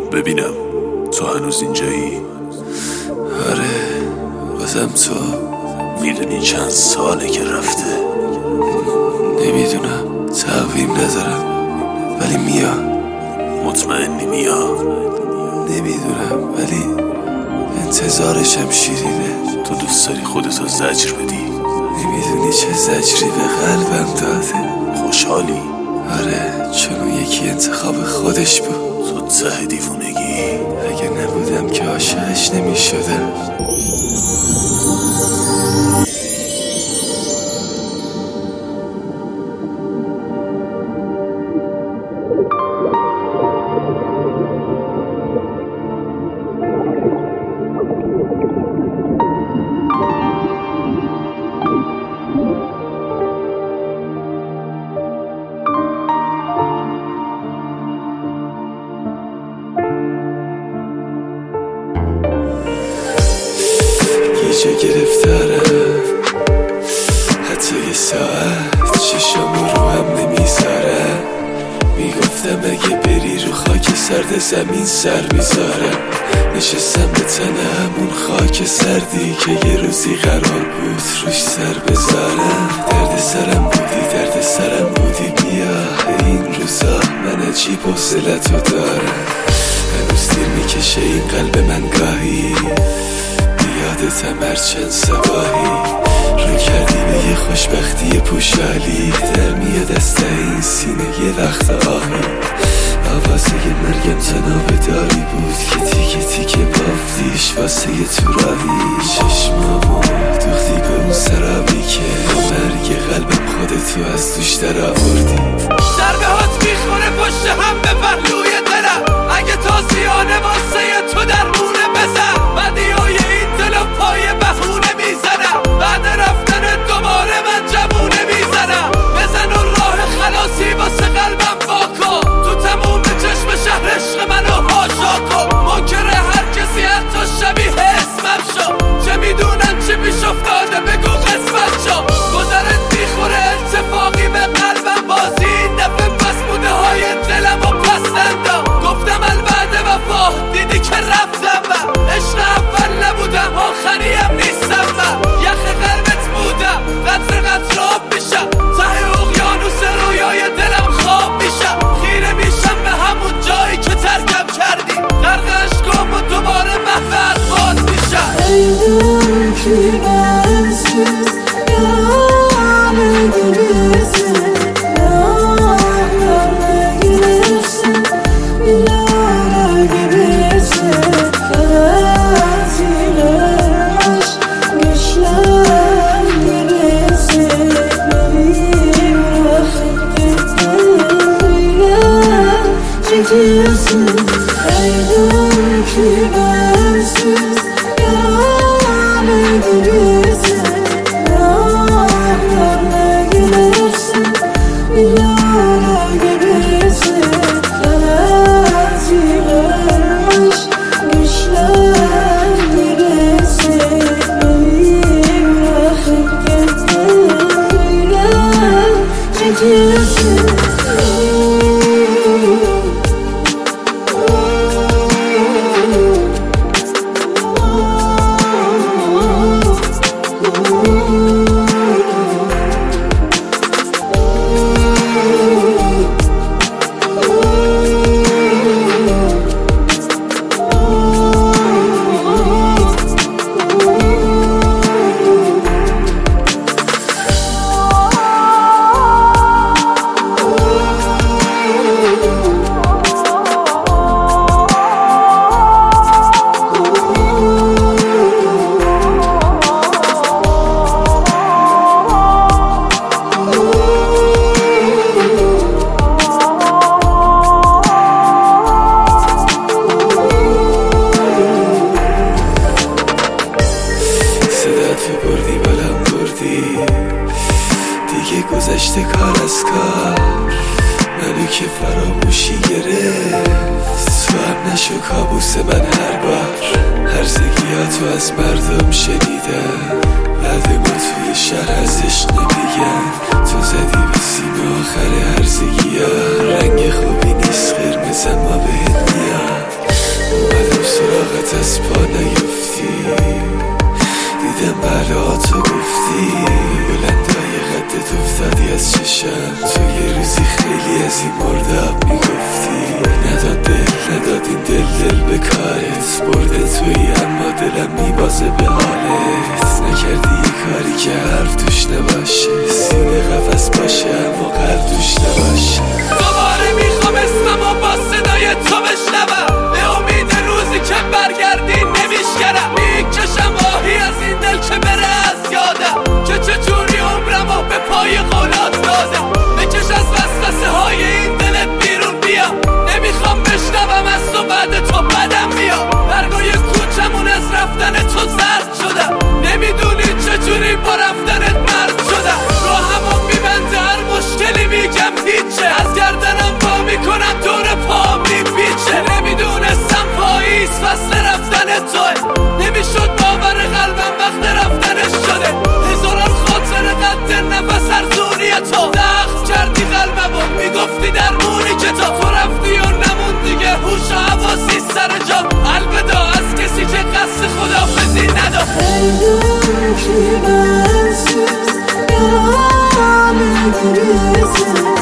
ببینم تو هنوز اینجایی؟ آره بازم تو. میدونی چند ساله که رفته؟ نمیدونم، تقویم ندارم ولی میاد. مطمئنی میاد؟ نمیدونم ولی انتظارشم شیرینه. تو دوست داری خودتو زجر بدی؟ نمیدونی چه زجری به قلبم داده. خوشحالی؟ آره چون اون یکی انتخاب خودش بود. تو ته دیوونگی. اگه نبودم که عاشقش نمیشدم. چه گرفتارم، حتی یه ساعت چشم رو هم نمیذارم. میگفتم اگه بری رو خاک سرد زمین سر میذارم. نشستم به تنه همون خاک سردی که یه روزی قرار بود روش سر بذارم. درد سرم بودی بیا این روزا. من عجیب حوصلتو دارم. هنوز دیر میکشه این قلب من گاهی. یادتم هر چند صباحی رو کردی به یه خوشبختی پوشالی. در میاد از ته این سینه یه وقت آهی. آوازه مرگم تناب داری بود که تیکه تیکه بافتیش واسه یه تو راهی. چشمامو دوختی به اون سرابی که مرگ قلبم خودتو از توش در آوردی. ضربه هات میخوره پشت هم به پهلوی دلم. اگه تازیانه واسه تو درمونه بزن. بدیای این دل و پای بهونه میزنم. بعد رفتن دوباره من جوونه میزنم. بزن اون راه خلاصی واسه قلبم واکن. تو تموم چشم شهر عشق منو هاشا کن. منکر هر کسی حتی شبیه اسمم شو. چه میدونن چی پیش افتاده بگو قسمت شو. گذرت میخوره اتفاقی به قلبم بازی. این دفعه پس بوده های دلم و پس نندا. گفتم البته وفا دیدی که رفتم من. عشق اول نبودم آخریم نیستم من. یخ قلبت بودم قطر آب میشم. ته اقیانوس رویای دلم خواب میشم. خیره میشم به همون جایی که ترکم کردی. غرق عشقم و دوباره محو الفاظ میشم. ایدون که bensiz yanımda bilirsin. Yanlarına girersin, yara gibisin. Araziler aşk güçler gibisin. Beni bırakıp gittin öyle çekiyorsun. Eydin ki bensiz yanımda bilirsin. Yanlarına girersin, yara gibisin. Araziler aşk güçler gibisin. Beni bırakıp gittin öyle çekiyorsun. دیگه گذشته کار از کار. منو که فراموشی گرفت. تو هم نشو کابوس من هر بار. هرزگیاتو از مردم شنیدم. بعد ما توی شهر از عشق نمیگن. تو زدی به سیم آخر هرزگیا. رنگ خوبی نیست قرمز اما بهت میاد. دیدم بلاتو گفتی بلندای قدت افتادی از چشم تو یه روزی خیلی از این مردم میگفتی نداد دل نداد این دل به کارت برده توی اما دلم میبازه به حالت نکردی یه کاری که حرف توش نباشه سینه قفس باشه اما قلب توش نباشه دوباره میخوام اسممو با صدای تو بشنوم به امید روزی که برگردی نمیشکنم میکشم آهی از این دل که بره از یادم که چجوری عمرمو به پای قولات دادم بکش از وسوسه های این دلت بیرون بیام نمیخوام بشنوم از تو بعد تو بدم میام برگای کوچمون از رفتن تو زرد شدم نمیدونی چجوری با رفتنت مرد شدم راهمو میبنده هر مشکلی میگم هیچه از گردنم با میکنم دور پا میپیچه نمیدونستم پاییز فصل رفتن توه نمیشد باور قلبم وقت رفتنش شده هزاران خاطره قد نفس ارزونی تو زخم کردی قلبمو میگفتی درمونی که تو رفتی و نمون دیگه هوش و حواسی سر جا الوداع از کسی که قصد خدافزی نداشت